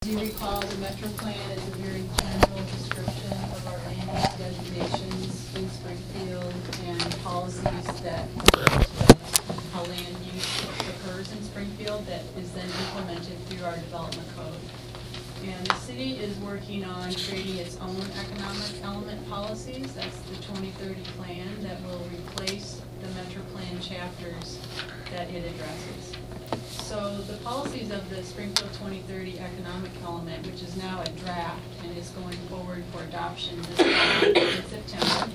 Do you recall the Metro Plan is a very general description of our land use designations in Springfield and policies that how land use occurs in Springfield that is then implemented through our development code. And the city is working on creating its own economic element policies. That's the 2030 plan that will replace the Metro Plan chapters that it addresses. So the policies of the Springfield 2030 economic element, which is now a draft and is going forward for adoption this fall in September,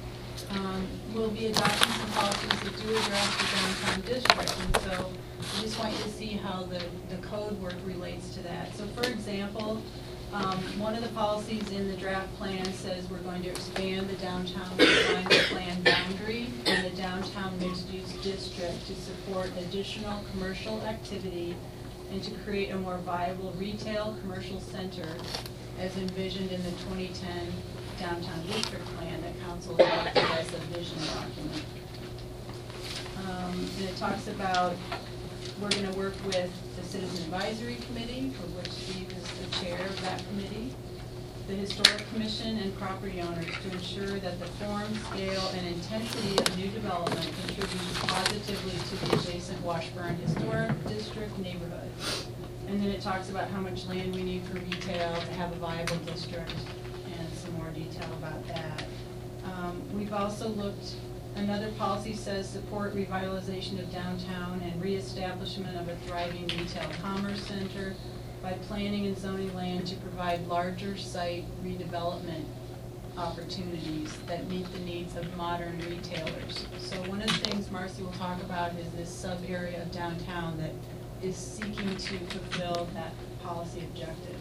will be adopting some policies that do address the downtown district. And so I just want you to see how the code work relates to that. So for example, one of the policies in the draft plan says we're going to expand the downtown design plan boundary and the downtown mixed-use district to support additional commercial activity and to create a more viable retail commercial center as envisioned in the 2010 downtown district plan that council adopted as a vision document. And it talks about we're going to work with the Citizen Advisory Committee, for which Steve is the chair of that committee, the Historic Commission, and property owners to ensure that the form, scale, and intensity of new development contributes positively to the adjacent Washburn Historic District neighborhood. And then it talks about how much land we need for retail to have a viable district and some more detail about that. We've also looked. Another policy says support revitalization of downtown and reestablishment of a thriving retail commerce center by planning and zoning land to provide larger site redevelopment opportunities that meet the needs of modern retailers. So one of the things Marcy will talk about is this sub-area of downtown that is seeking to fulfill that policy objective.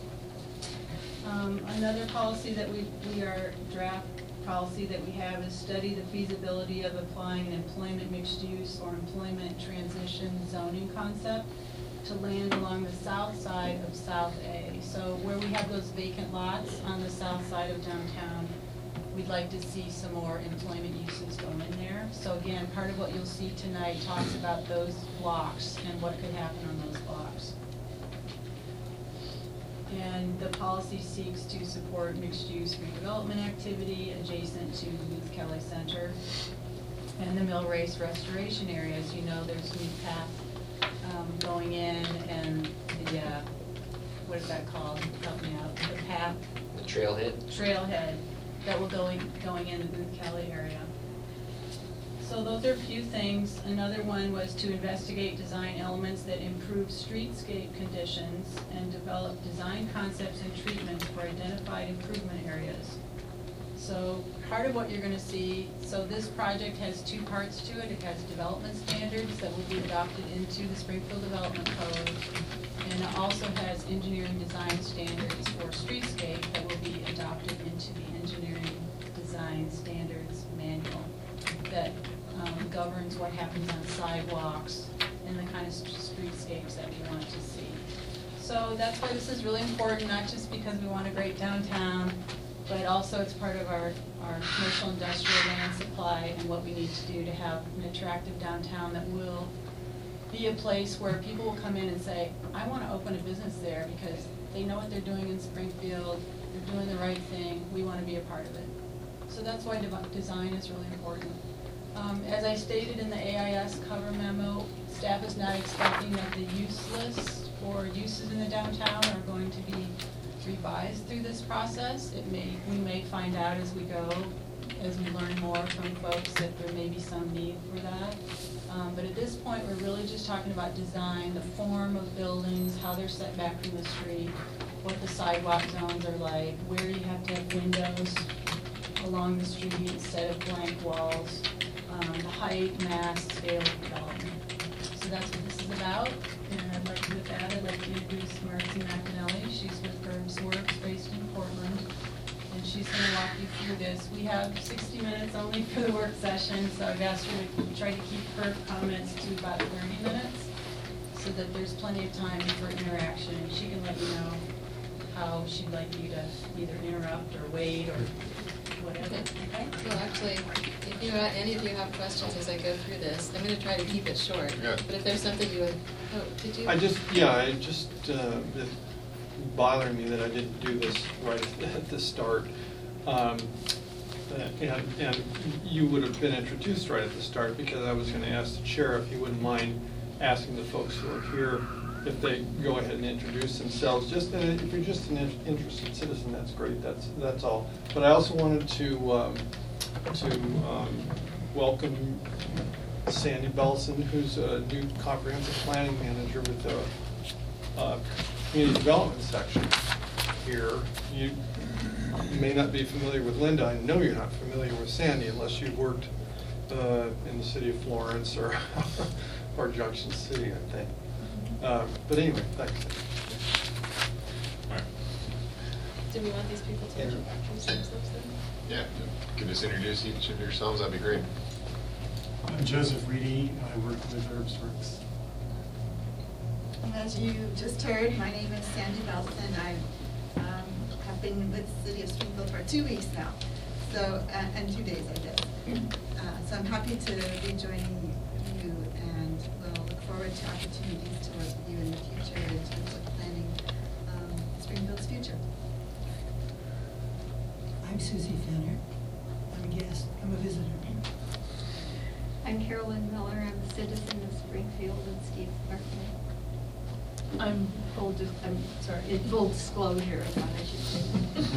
Another policy that we are draft policy that we have is study the feasibility of applying an employment mixed use or employment transition zoning concept to land along the south side of South A. So where we have those vacant lots on the south side of downtown, we'd like to see some more employment uses go in there. So again, part of what you'll see tonight talks about those blocks and what could happen on those blocks. And the policy seeks to support mixed-use redevelopment activity adjacent to Ruth Kelly Center and the Mill Race restoration area. As you know, there's a new path going in, and the, what is that called? Help me out. The path. The trailhead. Trailhead that will going in the Ruth Kelly area. So those are a few things. Another one was to investigate design elements that improve streetscape conditions and develop design concepts and treatments for identified improvement areas. So part of what you're going to see, so this project has two parts to it. It has development standards that will be adopted into the Springfield Development Code, and it also has engineering design standards for streetscape that will be adopted into the engineering design standards manual that governs what happens on sidewalks and the kind of streetscapes that we want to see. So that's why this is really important, not just because we want a great downtown, but also it's part of our commercial industrial land supply and what we need to do to have an attractive downtown that will be a place where people will come in and say, I want to open a business there because they know what they're doing in Springfield, they're doing the right thing, we want to be a part of it. So that's why design is really important. As I stated in the AIS cover memo, staff is not expecting that the use list for uses in the downtown are going to be revised through this process. We may find out as we go, as we learn more from folks, that there may be some need for that. But at this point, we're really just talking about design, the form of buildings, how they're set back from the street, what the sidewalk zones are like, where you have to have windows along the street instead of blank walls, the height, mass, scale of development. So that's what this is about. And with that, I'd like to introduce Marcy McAnally. She's with Herb's Works based in Portland. And she's going to walk you through this. We have 60 minutes only for the work session, so I've asked her to try to keep her comments to about 30 minutes so that there's plenty of time for interaction. And she can let you know how she'd like you to either interrupt or wait or whatever. Okay? Well, actually, if any of you have questions as I go through this, I'm going to try to keep it short. Yeah. But if there's something you would, oh, did you? bothering me that I didn't do this right at the start. And you would have been introduced right at the start, because I was going to ask the chair if he wouldn't mind asking the folks who are here if they go ahead and introduce themselves. Just if you're just an interested citizen, that's great. That's all. But I also wanted to welcome Sandy Belson, who's a new comprehensive planning manager with the community development section here. You may not be familiar with Linda. I know you're not familiar with Sandy unless you've worked in the city of Florence or or Junction City, I think. But anyway, thanks. All right. Do we want these people to introduce themselves then? Yeah, if you could just introduce each of yourselves, that'd be great. I'm Joseph Reedy. I work with Herbstworks. And as you just heard, my name is Sandy Belson. I have been with the City of Springfield for 2 weeks now, so and 2 days, I guess. So I'm happy to be joining you, and we'll look forward to opportunities to work with you in the future in terms of planning Springfield's future. I'm Susie Fenner. I'm a guest. I'm a visitor. I'm Carolyn Miller. I'm a citizen of Springfield and Steve Parkman. I'm full Disclosure of what I should say.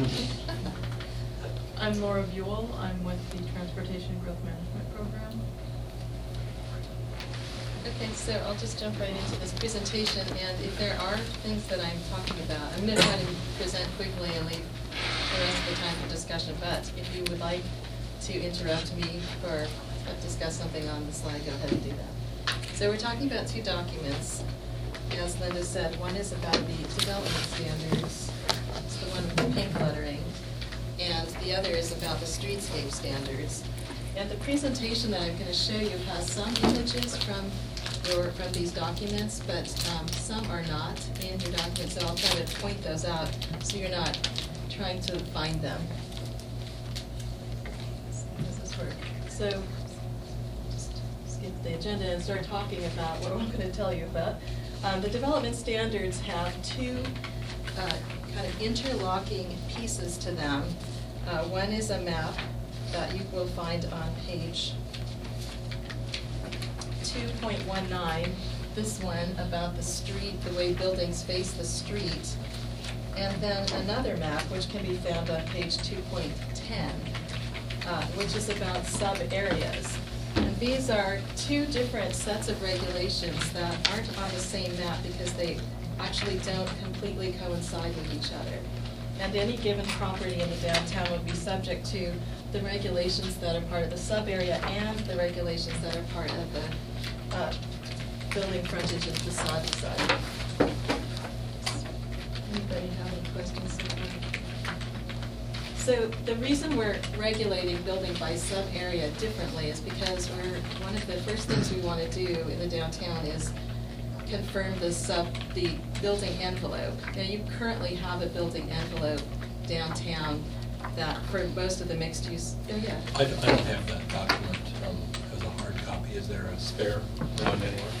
I'm Laura Buell. I'm with the Transportation Growth Management Program. Okay, so I'll just jump right into this presentation, and if there are things that I'm talking about, I'm going to try to present quickly and leave the rest of the time for discussion, but if you would like to interrupt me or discuss something on the slide, go ahead and do that. So we're talking about two documents. As Linda said, one is about the development standards, it's the one with the pink lettering, and the other is about the streetscape standards. And the presentation that I'm going to show you has some images from these documents, but some are not in your documents, so I'll try to point those out so you're not trying to find them. Does this work? So just skip the agenda and start talking about what I'm going to tell you about. The development standards have two kind of interlocking pieces to them. One is a map that you will find on page 2.19, this one about the street, the way buildings face the street, and then another map which can be found on page 2.10, which is about sub-areas. And these are two different sets of regulations that aren't on the same map because they actually don't completely coincide with each other. And any given property in the downtown would be subject to the regulations that are part of the sub-area and the regulations that are part of the building frontage and facade side. Anybody have any questions so far? So the reason we're regulating building by sub-area differently is because one of the first things we want to do in the downtown is confirm the building envelope. Now, you currently have a building envelope downtown that for most of the mixed use. Oh yeah. I don't have that document as a hard copy. Is there a spare around anywhere?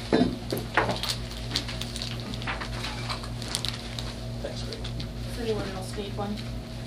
Thanks, Greg. Does anyone else need one?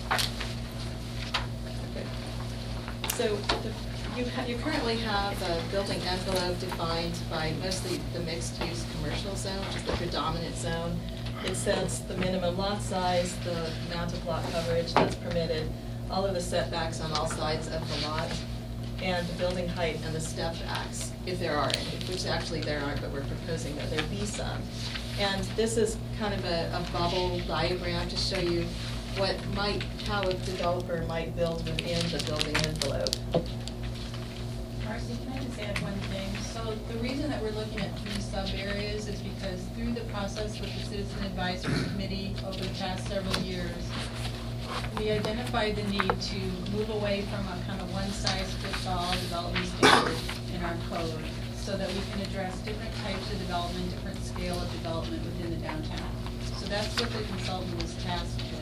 Okay. So you currently have a building envelope defined by mostly the mixed-use commercial zone, which is the predominant zone. It sets the minimum lot size, the amount of lot coverage that's permitted, all of the setbacks on all sides of the lot, and the building height and the step backs, if there are any, which actually there aren't, but we're proposing that there be some. And this is kind of a bubble diagram to show you how a developer might build within the building envelope. Marcy, can I just add one thing? So the reason that we're looking at 3 sub-areas is because through the process with the Citizen Advisory Committee over the past several years, we identified the need to move away from a kind of one-size-fits-all development standard in our code so that we can address different types of development, different scale of development within the downtown. So that's what the consultant was tasked with.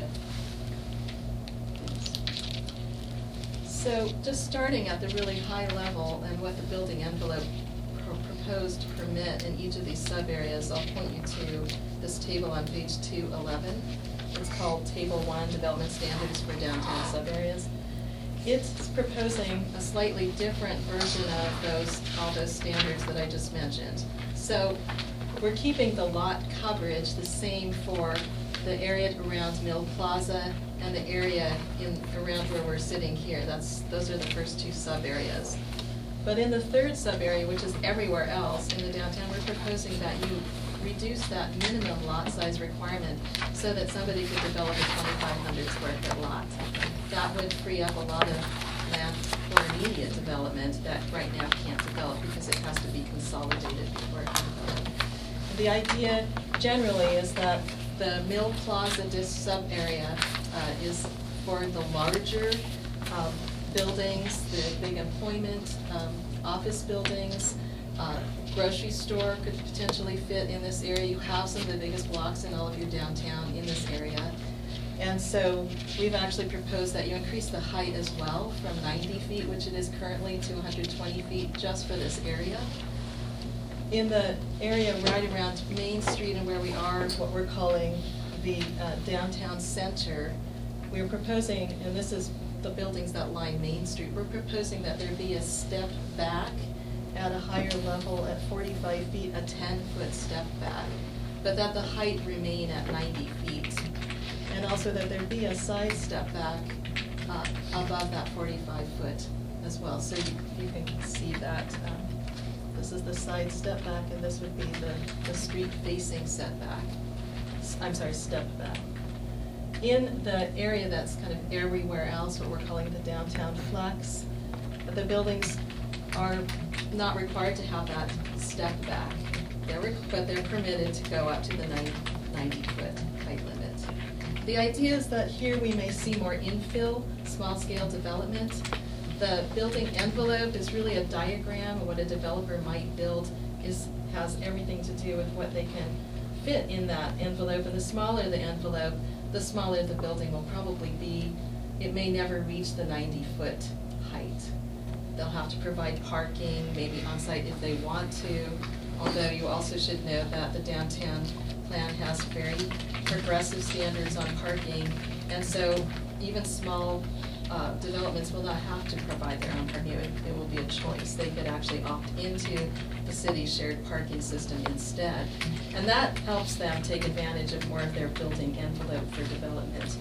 So just starting at the really high level and what the building envelope proposed to permit in each of these sub-areas, I'll point you to this table on page 211. It's called Table 1 Development Standards for Downtown Subareas. It's proposing a slightly different version of all those standards that I just mentioned. So we're keeping the lot coverage the same for the area around Mill Plaza and the area around where we're sitting here. Those are the first two sub-areas. But in the third sub-area, which is everywhere else in the downtown, we're proposing that you reduce that minimum lot size requirement so that somebody could develop a 2,500 square foot lot. That would free up a lot of land for immediate development that right now can't develop because it has to be consolidated before it can develop. The idea generally is that the Mill Plaza sub-area is for the larger buildings, the big employment, office buildings, grocery store could potentially fit in this area. You have some of the biggest blocks in all of your downtown in this area. And so we've actually proposed that you increase the height as well from 90 feet, which it is currently, to 120 feet just for this area. In the area right around Main Street and where we are, what we're calling the downtown center, we're proposing, and this is the buildings that line Main Street, we're proposing that there be a step back at a higher level at 45 feet, a 10-foot step back, but that the height remain at 90 feet. And also that there be a side step back above that 45-foot as well. So you can see that this is the side step back, and this would be the street-facing setback. I'm sorry, step back. In the area that's kind of everywhere else, what we're calling the downtown flex, the buildings are not required to have that step back. But they're permitted to go up to the 90-foot height limit. The idea is that here we may see more infill, small-scale development. The building envelope is really a diagram of what a developer might build, has everything to do with what they can fit in that envelope. And the smaller the envelope, the smaller the building will probably be. It may never reach the 90-foot height. They'll have to provide parking, maybe on-site if they want to, although you also should know that the downtown plan has very progressive standards on parking, and so even small developments will not have to provide their own parking. It will be a choice. They could actually opt into the city's shared parking system instead, and that helps them take advantage of more of their building envelope for development.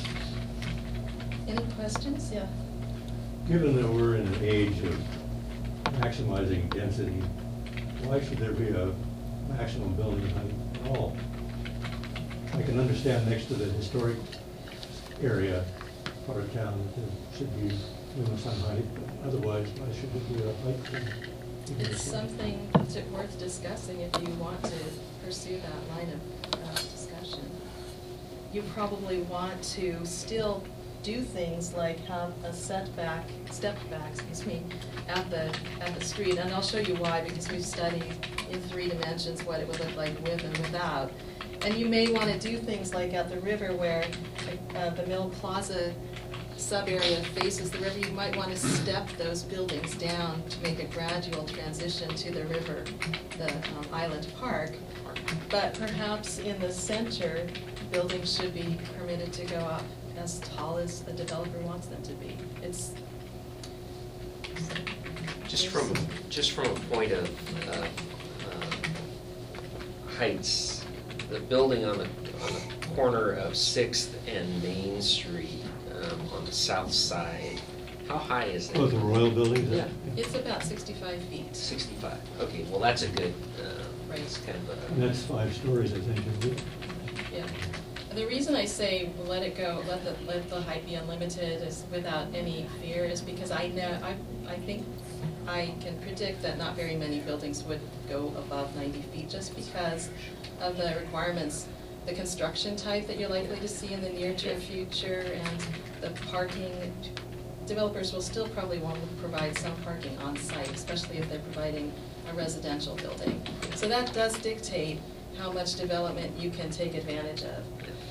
Any questions? Yeah. Given that we're in an age of maximizing density, why should there be a maximum building height at all? I can understand next to the historic area part of town that there should be limits on height, but otherwise, why should there be a height limit? It's something worth discussing if you want to pursue that line of discussion. You probably want to still do things like have a step back, at the street, and I'll show you why, because we've studied in 3 dimensions what it would look like with and without. And you may want to do things like at the river where the Mill Plaza sub-area faces the river. You might want to step those buildings down to make a gradual transition to the river, the Island Park. But perhaps in the center, buildings should be permitted to go up as tall as the developer wants them to be. It's just from a point of heights. The building on the corner of 6th and Main Street on the south side, how high is that? Oh, the Royal Building? Yeah. It's about 65 feet. 65. Okay, well that's a good, Right. it's kind of a... And that's 5 stories, I think, isn't it? Yeah. The reason I say let it go, let the height be unlimited is without any fear is because I think I can predict that not very many buildings would go above 90 feet just because of the requirements, the construction type that you're likely to see in the near-term future, and the parking. Developers will still probably want to provide some parking on site, especially if they're providing a residential building. So that does dictate how much development you can take advantage of.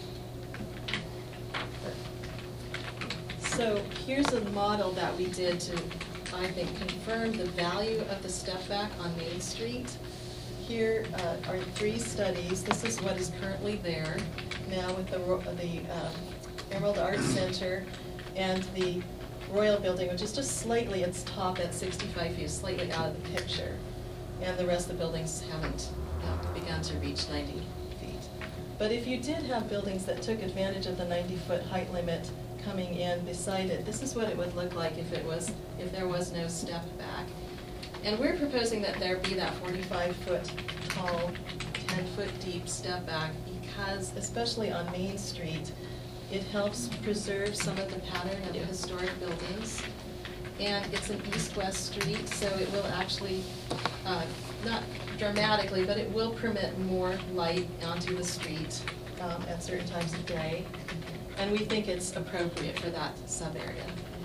So here's a model that we did to, I think, confirm the value of the step back on Main Street. Here are 3 studies. This is what is currently there. now with the Emerald Arts Center and the Royal Building, which is just slightly, its top at 65 feet, slightly out of the picture. And the rest of the buildings haven't begun to reach 90 feet. But if you did have buildings that took advantage of the 90-foot height limit coming in beside it, this is what it would look like if there was no step back. And we're proposing that there be that 45-foot tall, 10-foot deep step back because, especially on Main Street, it helps preserve some of the pattern of the historic buildings. And it's an east-west street, so it will actually, not dramatically, but it will permit more light onto the street at certain times of day. And we think it's appropriate for that sub-area.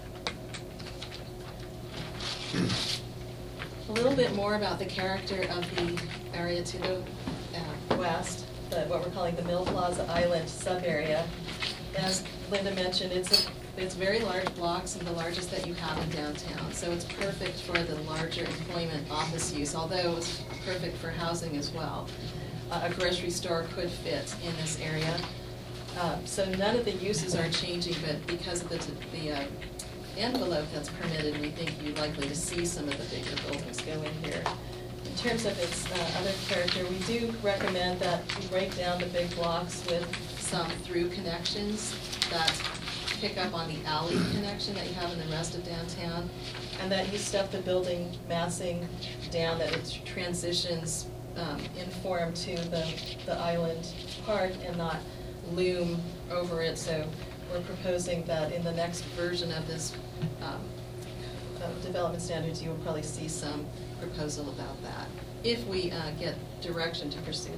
A little bit more about the character of the area to the west, what we're calling the Mill Plaza Island sub-area. As Linda mentioned, it's very large blocks and the largest that you have in downtown. So it's perfect for the larger employment office use, although it's perfect for housing as well. A grocery store could fit in this area. So none of the uses are changing, but because of the envelope that's permitted, we think you're likely to see some of the bigger buildings go in here. In terms of its other character, we do recommend that you break down the big blocks with some through connections that pick up on the alley connection that you have in the rest of downtown, and that you step the building massing down, that it transitions in form to the island park and not loom over it. So we're proposing that in the next version of this development standards, you will probably see some proposal about that, if we get direction to pursue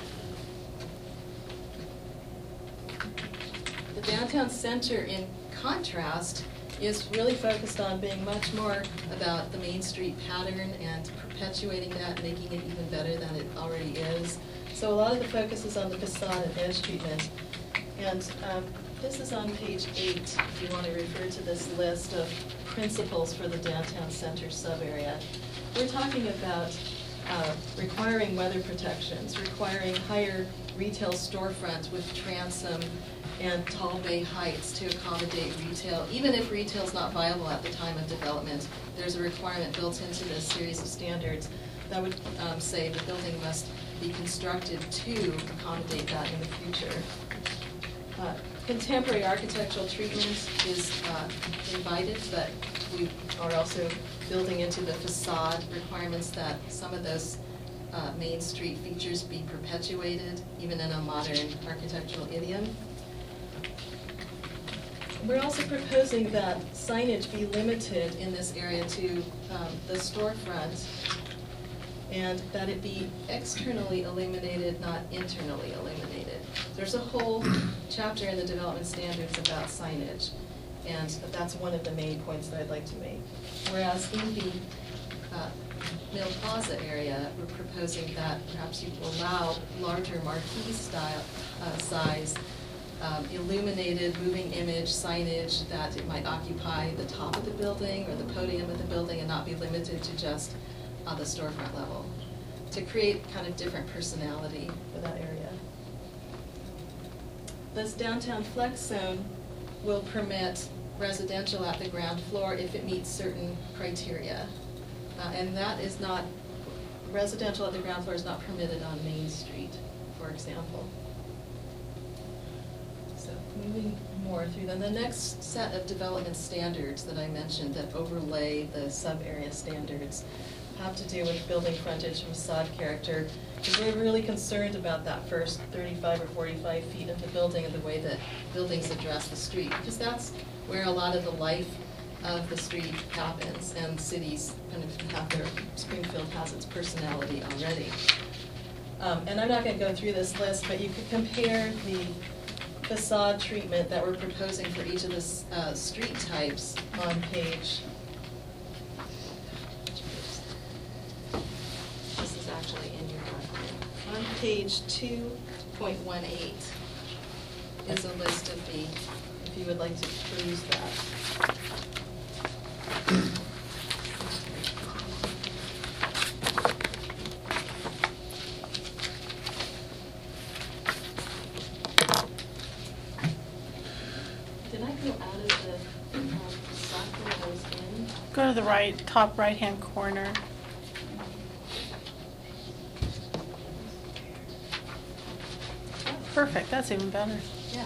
that. The downtown center, in contrast, is really focused on being much more about the Main Street pattern and perpetuating that, making it even better than it already is. So a lot of the focus is on the facade and edge treatment. And this is on page 8, if you want to refer to this list of principles for the downtown center sub-area. We're talking about requiring weather protections, requiring higher retail storefronts with transom and tall bay heights to accommodate retail. Even if retail is not viable at the time of development, there's a requirement built into this series of standards that would say the building must be constructed to accommodate that in the future. Contemporary architectural treatment is invited, but we are also building into the facade requirements that some of those Main Street features be perpetuated, even in a modern architectural idiom. We're also proposing that signage be limited in this area to the storefront, and that it be externally illuminated, not internally illuminated. There's a whole chapter in the development standards about signage, and that's one of the main points that I'd like to make. Whereas in the Mill Plaza area, we're proposing that perhaps you allow larger marquee style size illuminated moving image signage, that it might occupy the top of the building or the podium of the building and not be limited to just the storefront level, to create kind of different personality for that area. This downtown flex zone will permit residential at the ground floor if it meets certain criteria. And that is not, residential at the ground floor is not permitted on Main Street, for example. So moving more through them, the next set of development standards that I mentioned that overlay the sub-area standards have to do with building frontage and facade character, because we're really concerned about that first 35 or 45 feet of the building and the way that buildings address the street, because that's where a lot of the life of the street happens, and cities kind of have their, Springfield has its personality already. And I'm not going to go through this list, but you could compare the facade treatment that we're proposing for each of the street types on page, this is actually in your document, on page 2.18 is a list of the, if you would like to peruse that. can I go out of the software I was in? Go to the right, top right-hand corner. Perfect, that's even better. Yeah.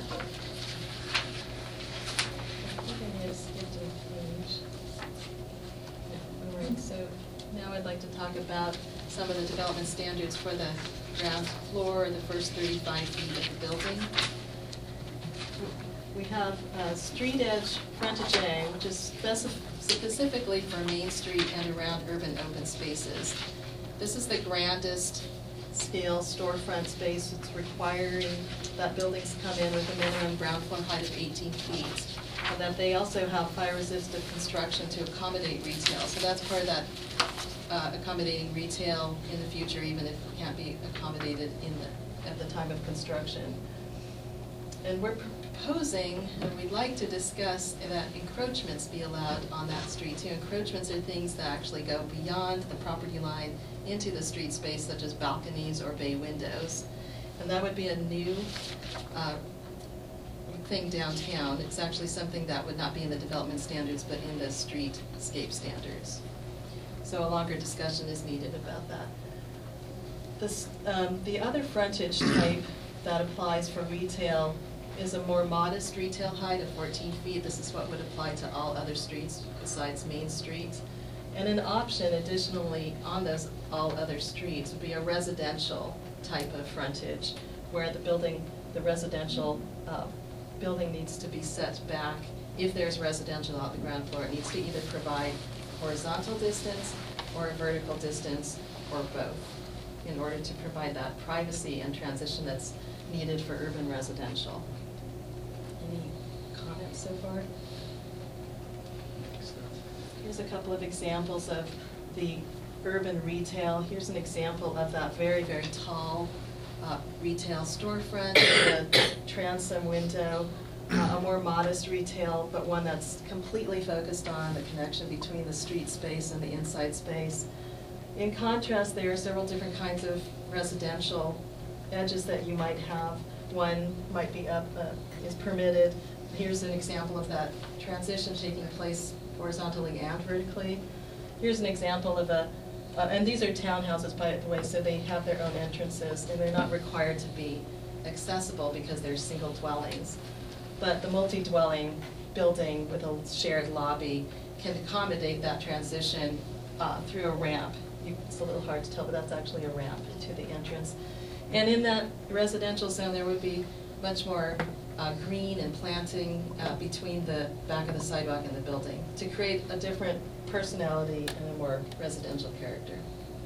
I think I may have skipped a page. Yeah, all right, so now I'd like to talk about some of the development standards for the ground floor and the first 35 feet of the building. We have street edge frontage A, which is specifically for Main Street and around urban open spaces. This is the grandest scale storefront space. It's requiring that buildings come in with a minimum ground floor height of 18 feet. And that they also have fire resistant construction to accommodate retail. So that's part of that accommodating retail in the future, even if it can't be accommodated at the time of construction. And we're proposing, and we'd like to discuss that encroachments be allowed on that street too. Encroachments are things that actually go beyond the property line into the street space, such as balconies or bay windows. And that would be a new thing downtown. It's actually something that would not be in the development standards, but in the streetscape standards. So a longer discussion is needed about that. The other frontage type that applies for retail is a more modest retail height of 14 feet. This is what would apply to all other streets besides Main Street. And an option additionally on those all other streets would be a residential type of frontage where the residential building needs to be set back. If there's residential on the ground floor, it needs to either provide horizontal distance or a vertical distance or both in order to provide that privacy and transition that's needed for urban residential. Any comments so far? Here's a couple of examples of the urban retail. Here's an example of that very, very tall retail storefront with a transom window, a more modest retail, but one that's completely focused on the connection between the street space and the inside space. In contrast, there are several different kinds of residential edges that you might have. One might be is permitted. Here's an example of that transition taking place horizontally and vertically. Here's an example of and these are townhouses, by the way, so they have their own entrances, and they're not required to be accessible because they're single dwellings. But the multi-dwelling building with a shared lobby can accommodate that transition through a ramp. It's a little hard to tell, but that's actually a ramp to the entrance. And in that residential zone, there would be much more green and planting between the back of the sidewalk and the building to create a different personality and a more residential character.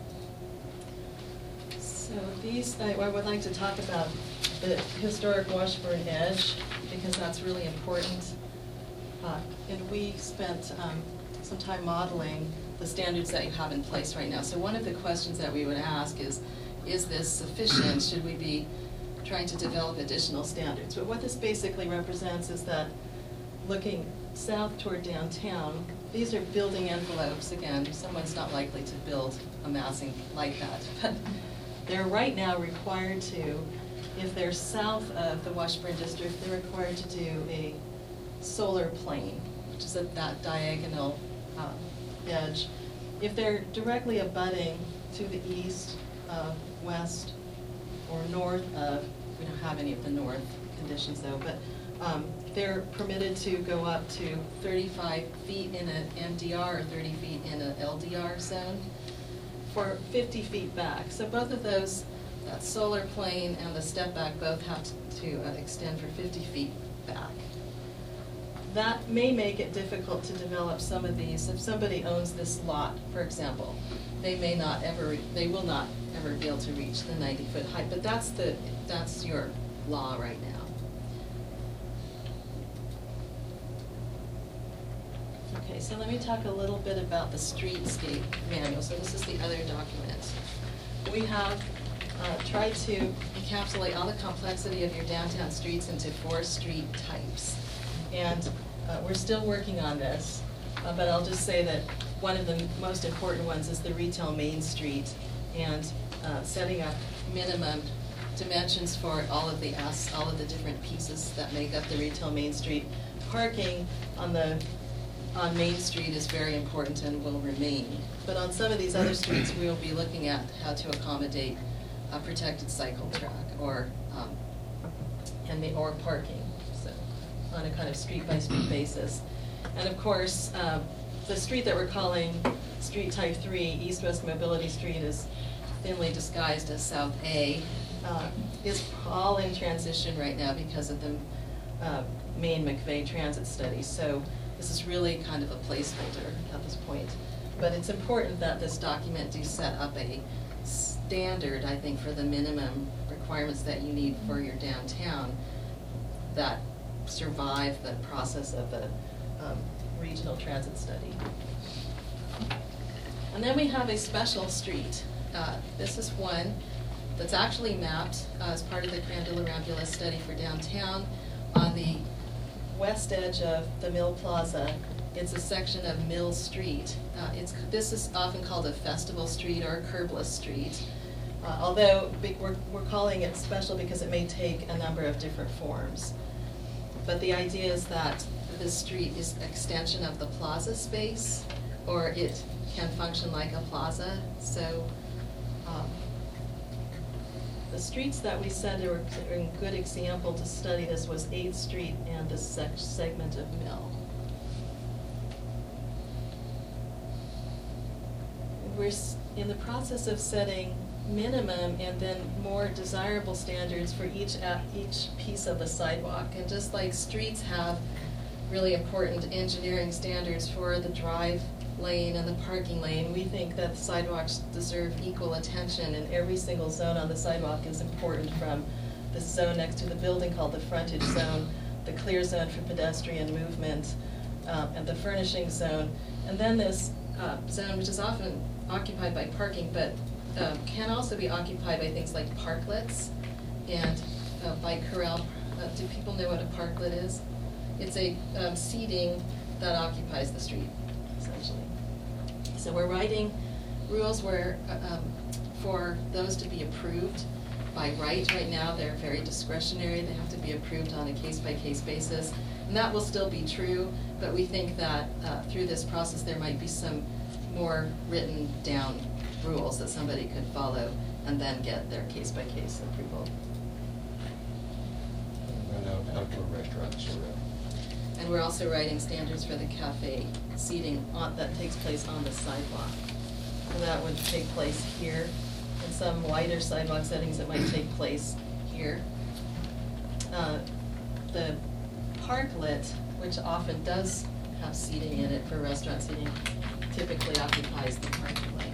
So I would like to talk about the historic Washburn Edge because that's really important. And we spent some time modeling the standards that you have in place right now. So one of the questions that we would ask is this sufficient? Should we be trying to develop additional standards? But what this basically represents is that looking south toward downtown, these are building envelopes. Again, someone's not likely to build a massing like that. But they're right now required to, if they're south of the Washburn district, they're required to do a solar plane, which is at that diagonal edge. If they're directly abutting to the east, west, or north of, we don't have any of the north conditions though, but they're permitted to go up to 35 feet in an MDR or 30 feet in an LDR zone for 50 feet back. So both of those, that solar plane and the step back, both have to extend for 50 feet back. That may make it difficult to develop some of these. If somebody owns this lot, for example, they will not ever be able to reach the 90-foot height, but that's your law right now. Okay, so let me talk a little bit about the streetscape manual. So this is the other document. We have tried to encapsulate all the complexity of your downtown streets into 4 street types. And we're still working on this, but I'll just say that one of the most important ones is the retail Main Street and setting up minimum dimensions for all of the different pieces that make up the retail Main Street, parking on Main Street is very important and will remain. But on some of these other streets, we will be looking at how to accommodate a protected cycle track or parking, so on a kind of street-by-street basis. And of course, the street that we're calling Street Type 3, East-West Mobility Street, is thinly disguised as South A, is all in transition right now because of the main McVeigh transit study. So this is really kind of a placeholder at this point. But it's important that this document do set up a standard, I think, for the minimum requirements that you need for your downtown that survive the process of the regional transit study. And then we have a special street. This is one that's actually mapped as part of the Crandall Rambula study for downtown on the west edge of the Mill Plaza. It's a section of Mill Street. This is often called a festival street or a curbless street, although we're calling it special because it may take a number of different forms. But the idea is that this street is an extension of the plaza space, or it can function like a plaza. So the streets that we said are a good example to study this was 8th Street and this segment of Mill. We're in the process of setting minimum and then more desirable standards for each piece of the sidewalk. And just like streets have really important engineering standards for the drive lane and the parking lane, we think that sidewalks deserve equal attention, and every single zone on the sidewalk is important, from the zone next to the building called the frontage zone, the clear zone for pedestrian movement, and the furnishing zone. And then this zone, which is often occupied by parking, but can also be occupied by things like parklets and bike corral. Do people know what a parklet is? It's a seating that occupies the street, essentially. So we're writing rules where for those to be approved by right. Right now, they're very discretionary. They have to be approved on a case-by-case basis. And that will still be true, but we think that through this process, there might be some more written down rules that somebody could follow and then get their case-by-case approval. And outdoor restaurants or And we're also writing standards for the cafe seating that takes place on the sidewalk. So that would take place here. In some wider sidewalk settings, it might take place here. The parklet, which often does have seating in it for restaurant seating, typically occupies the parking lane.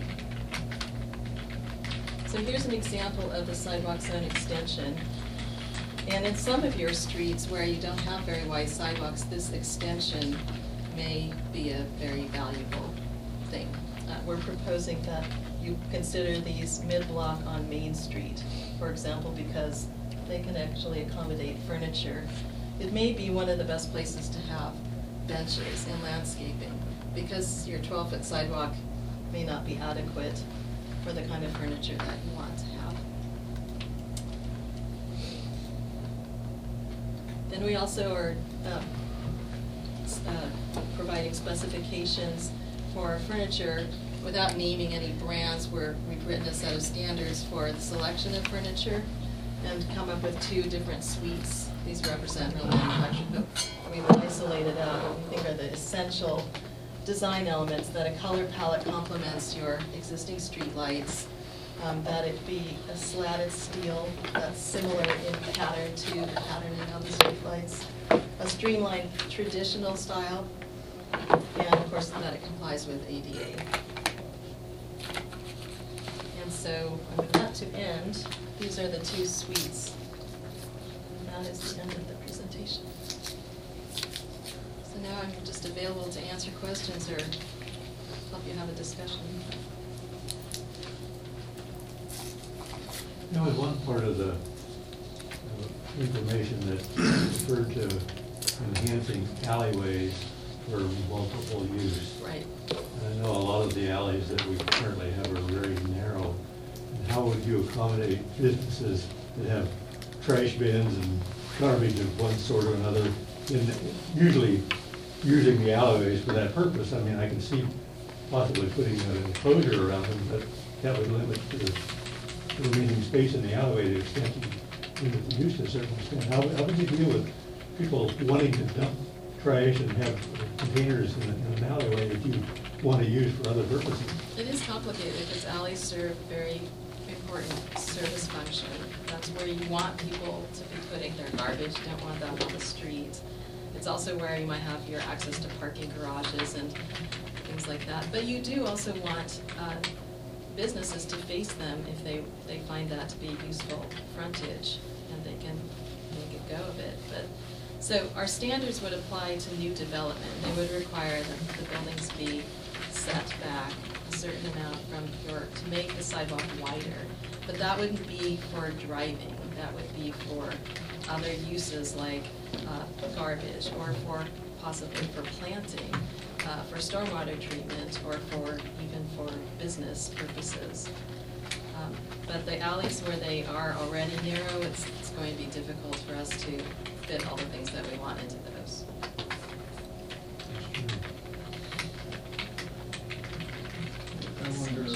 So here's an example of the sidewalk zone extension. And in some of your streets where you don't have very wide sidewalks, this extension may be a very valuable thing. We're proposing that you consider these mid-block on Main Street, for example, because they can actually accommodate furniture. It may be one of the best places to have benches and landscaping, because your 12-foot sidewalk may not be adequate for the kind of furniture that you want to have. Then we also are providing specifications for furniture without naming any brands. We've written a set of standards for the selection of furniture and come up with 2 different suites. These represent real manufactured, but we've isolated out what we think are the essential design elements: that a color palette complements your existing street lights, that it be a slatted steel that's similar in pattern to the patterning on the street lights, a streamlined traditional style, and of course that it complies with ADA. And so, with that to end, these are the 2 suites. And that is the end of the presentation. So now I'm just available to answer questions or help you have a discussion. There was one part of the information that referred to enhancing alleyways for multiple use. Right. And I know a lot of the alleys that we currently have are very narrow. And how would you accommodate businesses that have trash bins and garbage of one sort or another usually using the alleyways for that purpose. I mean, I can see possibly putting an enclosure around them, but that would limit the remaining space in the alleyway to the extent you limit the use to a certain extent. How would you deal with people wanting to dump trash and have containers in an alleyway that you want to use for other purposes? It is complicated because alleys serve a very important service function. That's where you want people to be putting their garbage, you don't want that on the street. It's also where you might have your access to parking garages and things like that. But you do also want businesses to face them if they find that to be useful frontage, and they can make a go of it. But so our standards would apply to new development. They would require that the buildings be set back a certain amount from to make the sidewalk wider. But that wouldn't be for driving. That would be for other uses like garbage, or for possibly for planting, for stormwater treatment, or even for business purposes. But the alleys where they are already narrow, it's going to be difficult for us to fit all the things that we want into those. I wonder,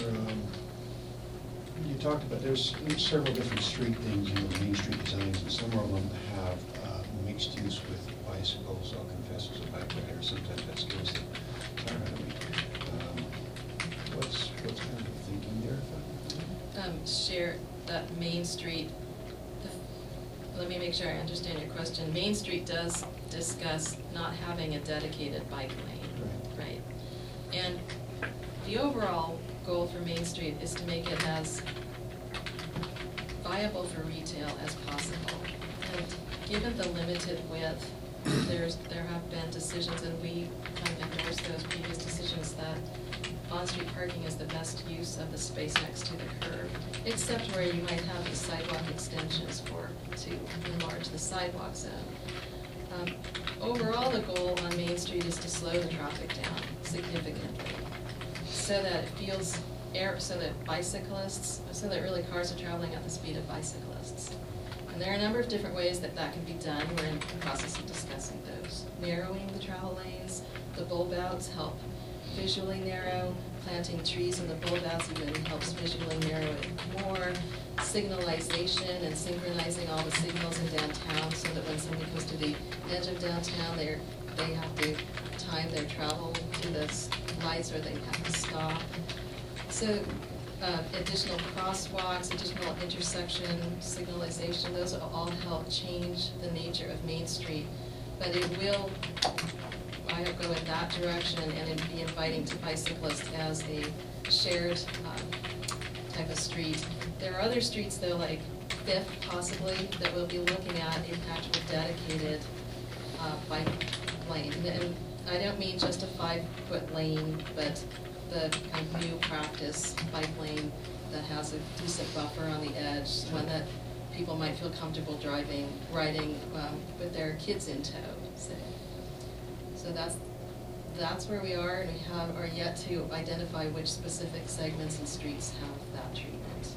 you talked about, there's several different street things, Main Street designs, and some of them have mixed use with bicycles. I'll confess, as a bike rider, sometimes that scares the tar out of me. What's kind of the thinking there? Share that Main Street, let me make sure I understand your question. Main Street does discuss not having a dedicated bike lane, right? And the overall goal for Main Street is to make it as viable for retail as possible. And given the limited width, there have been decisions, and we kind of endorsed those previous decisions, that on-street parking is the best use of the space next to the curb, except where you might have the sidewalk extensions to enlarge the sidewalk zone. Overall, the goal on Main Street is to slow the traffic down significantly, so that it feels so that really cars are traveling at the speed of bicyclists. And there are a number of different ways that can be done. We're in the process of discussing those. Narrowing the travel lanes, the bulb outs help visually narrow. Planting trees in the bulb outs even helps visually narrow it more. Signalization and synchronizing all the signals in downtown so that when somebody comes to the edge of downtown, they have to time their travel to the lights, or they have to stop. So additional crosswalks, additional intersection signalization, those will all help change the nature of Main Street. But it will, I don't go in that direction, and it'd be inviting to bicyclists as a shared type of street. There are other streets though, like Fifth possibly, that we'll be looking at in actual dedicated bike lane. And I don't mean just a 5-foot lane, but the kind of new practice bike lane that has a decent buffer on the edge, one that people might feel comfortable riding with their kids in tow, say. So that's where we are, and we are yet to identify which specific segments and streets have that treatment.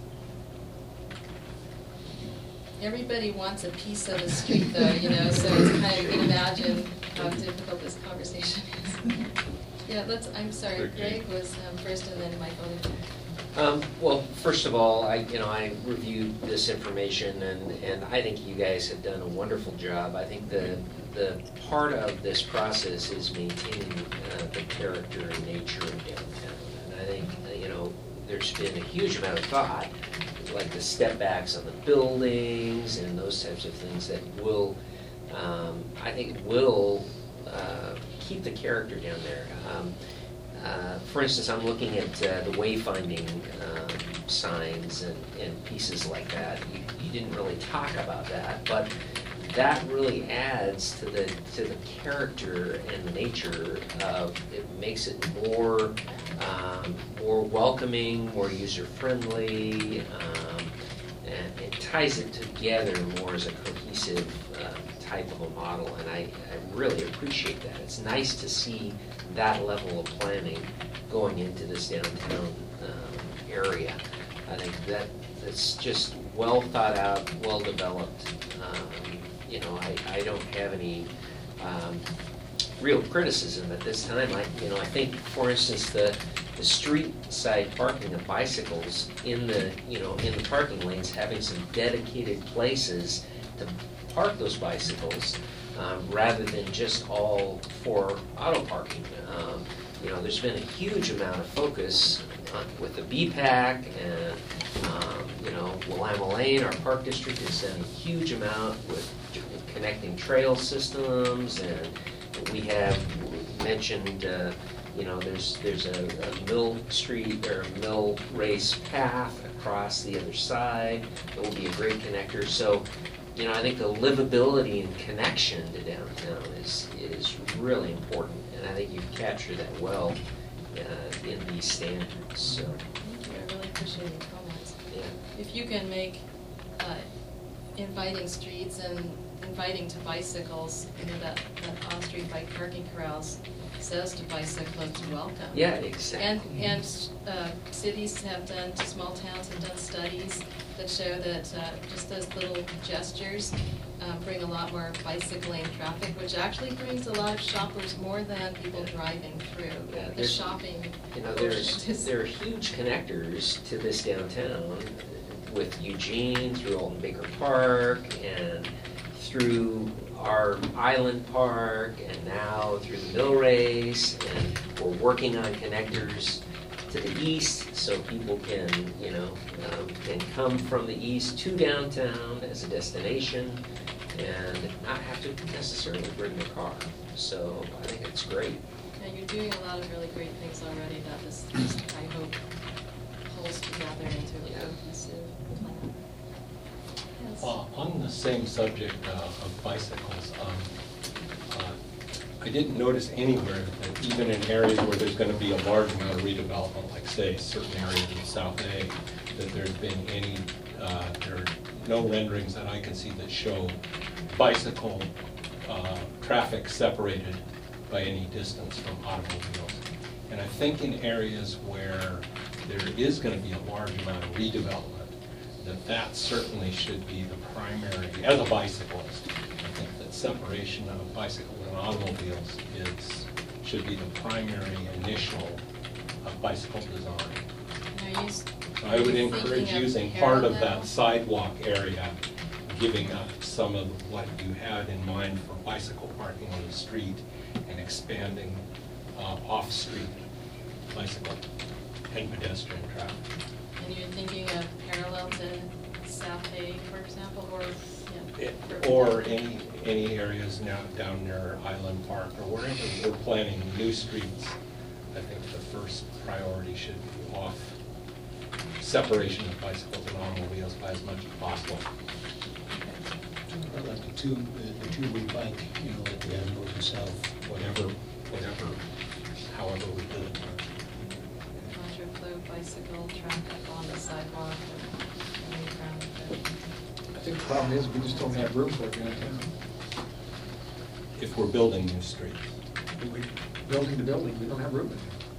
Everybody wants a piece of the street though, so it's kind of, you can imagine how difficult this conversation is. Yeah, I'm sorry, Greg was first, and then Michael. Well, first of all, I reviewed this information, and I think you guys have done a wonderful job. I think the part of this process is maintaining the character and nature of downtown. And I think, there's been a huge amount of thought, like the step backs on the buildings and those types of things that will, I think will keep the character down there. For instance, I'm looking at the wayfinding signs and pieces like that. You didn't really talk about that, but that really adds to the character and the nature of it. Makes it more welcoming, more user friendly, and it ties it together more as a cohesive type of a model. And I really appreciate that. It's nice to see that level of planning going into this downtown area. I think that's just well thought out, well developed. I don't have any real criticism at this time. I think, for instance, the street side parking of bicycles in the parking lanes, having some dedicated places to park those bicycles, rather than just all for auto parking. There's been a huge amount of focus with the BPAC and, Willamette Lane, our park district has done a huge amount with connecting trail systems, and we have mentioned, there's a Mill Street or Mill Race path across the other side that will be a great connector. So, I think the livability and connection to downtown is really important, and I think you've captured that well in these standards. So, Thank you, I really appreciate your comments. yeah. If you can make inviting streets and inviting to bicycles, that off-street bike parking corrals says to bicyclists, welcome. Yeah, exactly. And cities have done, small towns have done studies that show that just those little gestures bring a lot more bicycling traffic, which actually brings a lot of shoppers more than people driving through. Yeah, The there's- shopping. There are huge connectors to this downtown with Eugene, through Alton Baker Park, and through our Island Park, and now through the Mill Race, and we're working on connectors to the east, so people can, can come from the east to downtown as a destination, and not have to necessarily bring their car. So I think it's great. Yeah, you're doing a lot of really great things already that this I hope, pulls together into a cohesive plan. Yes. On the same subject of bicycles, I didn't notice anywhere that even in areas where there's going to be a large amount of redevelopment, like say certain areas in South A, that there's been any, there are no renderings that I can see that show bicycle traffic separated by any distance from automobiles. And I think in areas where there is going to be a large amount of redevelopment, that certainly should be the primary, as a bicyclist, I think that separation of bicycles and automobiles should be the primary initial of bicycle design. Are you So I would thinking encourage of using part of parallel? that sidewalk area, giving up some of what you had in mind for bicycle parking on the street, and expanding off-street bicycle and pedestrian traffic. And you're thinking of parallel to South A, for example, or, Or any areas now down near Island Park, or wherever we're planning new streets. I think the first priority should be off separation of bicycles and automobiles by as much as possible. Or like the two-way bike, at the end north and south. Whatever, however we do it. Contraflow bicycle traffic on the sidewalk or any ground. I think the problem is, we just don't have room for it downtown. If we're building new streets. Building to building, we don't have room.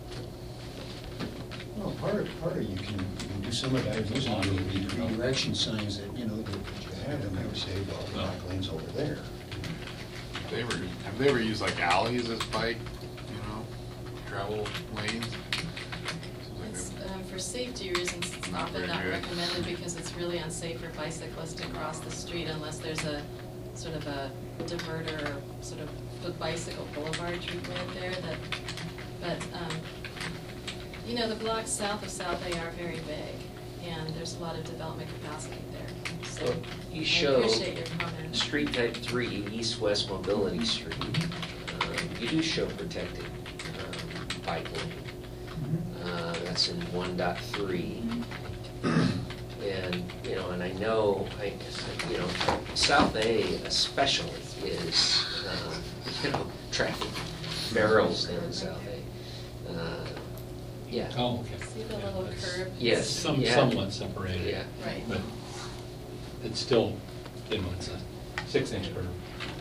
Well, part of you can do some of that using the redirection signs that, that you have, and they would say, well, the bike lane's over there. Have they ever used like alleys as bike, travel lanes? It's, for safety reasons, it's often not recommended because it's really unsafe for bicyclists to cross the street unless there's a sort of a diverter or sort of the bicycle boulevard treatment there but the blocks south of South A are very big and there's a lot of development capacity there. So Well, you I show appreciate your comment. street type 3, east-west mobility street. You do show protected bike lane. That's in 1.3. And, and I know, South A especially is, traffic barrels down South A. Yeah. Oh, okay. See the little curve? Yes. Yeah. Somewhat separated. Yeah. Right. But it's still, it's a 6-inch curve.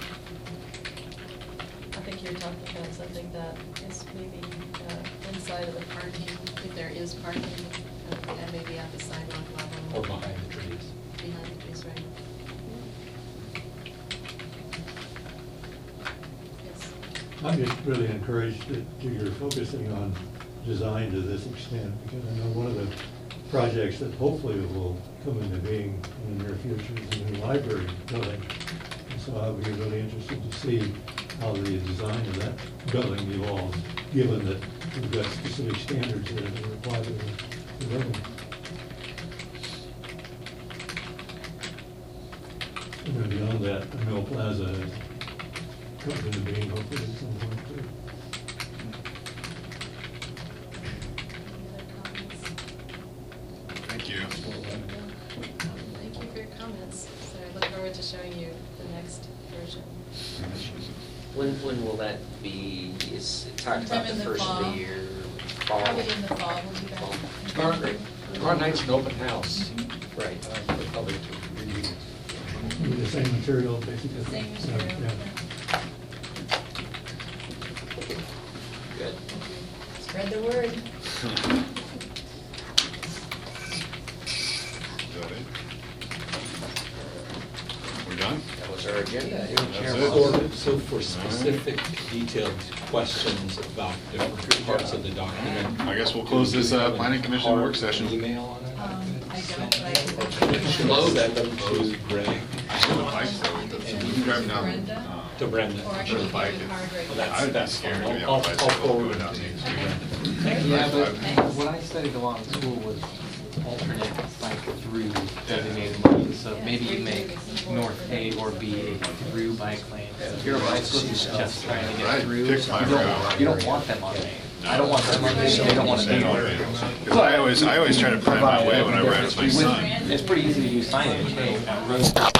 I think you're talking about something that is maybe inside of the parking, if there is parking, and maybe at the sidewalk level. Or behind the trees. Behind the trees, right. I'm just really encouraged that you're focusing on design to this extent, because I know one of the projects that hopefully will come into being in the near future is a new library building. And so I'll be really interested to see how the design of that building evolves, given that we've got specific standards that are required of the building. And then beyond that, the Mill Plaza comes into being hopefully at some point too. Thank you. Thank you for your comments. So I look forward to showing you the next version. When will that be? Is it talked about Sometime the in the first of fall. the year? Fall? Probably in the fall, we'll be back. Tomorrow night's an open house. Right. For the public to review. With the same material, basically. Same material. Yeah. Good. Spread the word. Is that it? We're done? That was our agenda. That's it? So for specific detailed questions about different parts of the document. I guess we'll close this planning commission work session. Email on it? I don't, but I can. Send them to Greg, I should have biked though. You can drive down. Brenda? to Brenda. Or I Sure, can if I give you could- a card right Well, now. that's- I would be scared to be on a I'll bicycle forward going it down to Main you. Street. Yeah, but I've- when I studied along in school was alternate bike through designated lanes, so maybe you make North A or B a through bike lane. So if you're a bicyclist just trying to I get through, picked my route. you don't want them on Main. I don't want them on Main, they don't want to be on Main. Because I always try to plan my way when I ride with my son. It's pretty easy to do signage, hey, road